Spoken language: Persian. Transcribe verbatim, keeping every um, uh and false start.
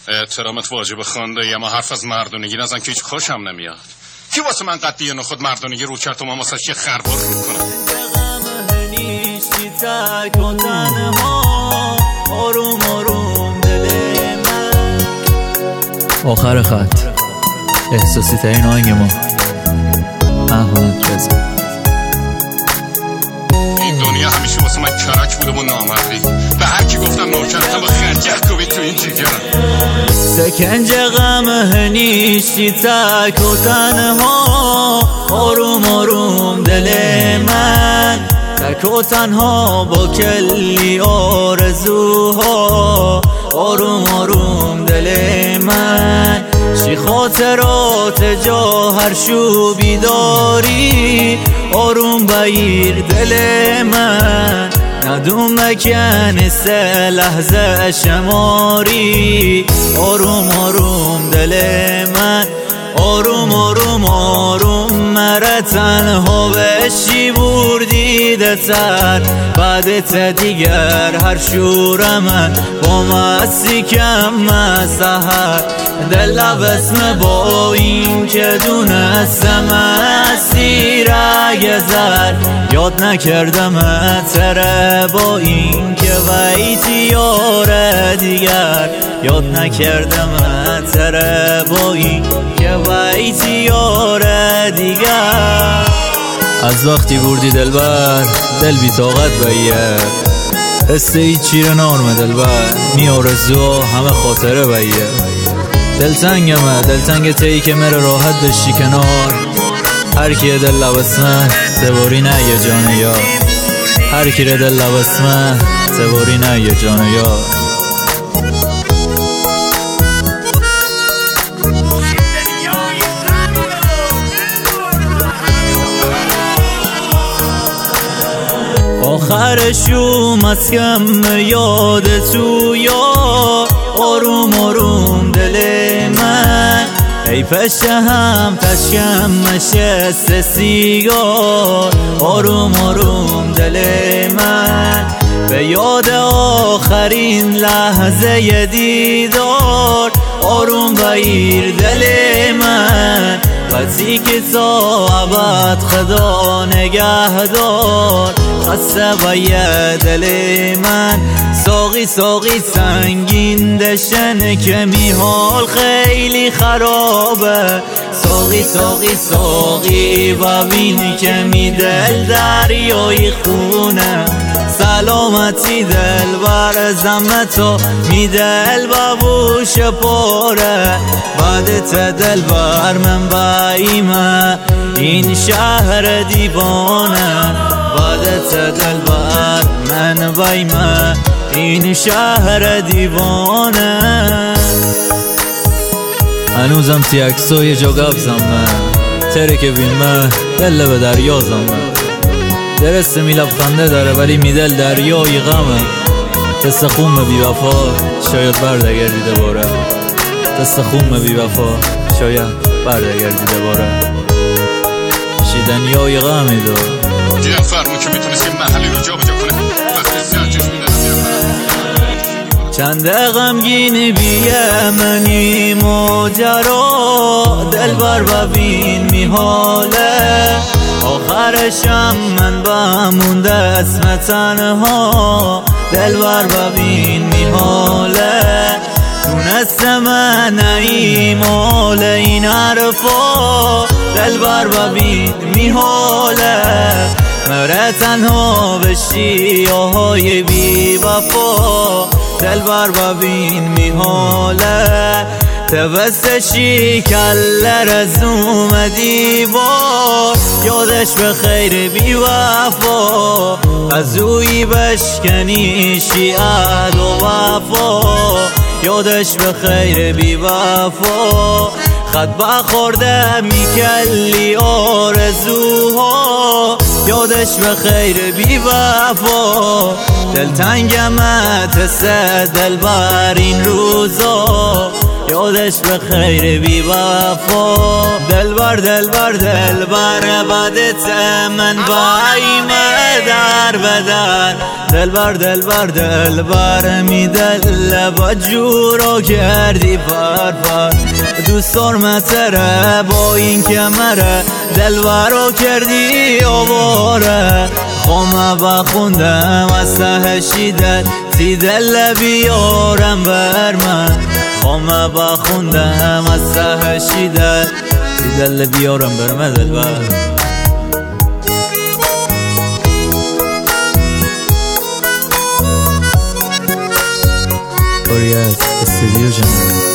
احترامت واجب خانده، اما حرف از مردونگی نزن که هیچ خوشم نمیاد. کی واسه من قدیه نخود مردونگی رو کرد و من واسه چه خربار میکنم؟ آروم آروم دل من. آخر خط احساسی ترین آهنگ ما، احمد رضا. این دنیا همیشه واسه من کرک بوده و نامردی. به هر کی گفتم نوکرتم با خنجر کوبید تو این جگرم. سکنجه غم نیستی تک و تنها، آروم آروم دل من. تک و تنها با کلی آرزوها، آروم آروم دل من. چی خاطرات جاهر شوبی داری، آروم بگیر دل من. ندوم مکن سه لحظه شماری، آروم آروم دل من. آروم آروم آروم مره تنها بشی بردیده تر. بعدت دیگر هر شور من با مستی کم سهر. دل بسم با این که دونستم اسیر گذر. یاد نکردم تره با این که ویتی یار دیگر. یاد نکردم تره با این که ویتی یار دیگر. از وقتی بردی دلبر دل بی طاقت بایه. حس هیچی رو نارمه دلبر، می آرزو همه خاطره بایه. دلتنگمه دلتنگ تایی که مره راحت بشی کنار. هر کی دل لبسمه تباری نه یه جانه یار. هر کی دل لبسمه تباری نه یه جانه یار. آخرشو مسکم یاد تو یار، آروم آروم دل من. ای پشه هم تشکم نشست سیگار، آروم آروم دل من. به یاد آخرین لحظه دیدار، آروم بگیر دل من. وقتی که تا ابد خدا نگهدار، خسته باید دل من. ساقی ساقی سنگین دشن که میحال خیلی خرابه. ساقی ساقی ساقی ببین که می دل دریای خونه. سلامتی دل بر زمتو می دل ببوش پاره. بعدت دل بر من بایمه این شهر دیوانه. بعدت دل بر من بایمه این شهر دیوانه. هنوزم تی اکسو یه جا گبزمه. تره که بیمه دل به دریا زمه. درسته می لبخنده داره ولی می دل دریای غمه. تست خون بی وفا شاید بردگردی دوباره. تست خون بی وفا شاید بردگردی دوباره. شیدنیای غمی دار جیان فرمون که میتونست یه محلی رو جا بجا کنه. وقتی زنجش میدادم چند غمگین بیه منی ماجرا. دل بر ببین میحاله. آخرشم من بمونده اسم تنها. دل بر ببین میحاله. دونست من ایمال این حرفا. دل بر ببین میحاله. مره تنها بشی آهای بی وفا. دل بر ببین میحاله. توسشی کل رزوم دیوار. یادش به خیر بی وفا. از اوی بشکنی شیعت و وفا. یادش به خیر بی وفا. خط بخورده میکلی آرزوها. یادش به خیر بی وفا. دلتنگمت سه دل بر این روزا. خودش به خیر بی وفا. دلبر دلبر دلبر بدت من بایم در بدر. دلبر دلبر دلبر می دل با جورو کردی فرفر. دوست دارمتره با این کمره دلبرو کردی آواره. خامه بخوندم از ته شیدت تی دل بیارم بر من. خامه بخوندم از ته شیدت تی دل بیارم بر من دلبر. اوریت استودیو جنگل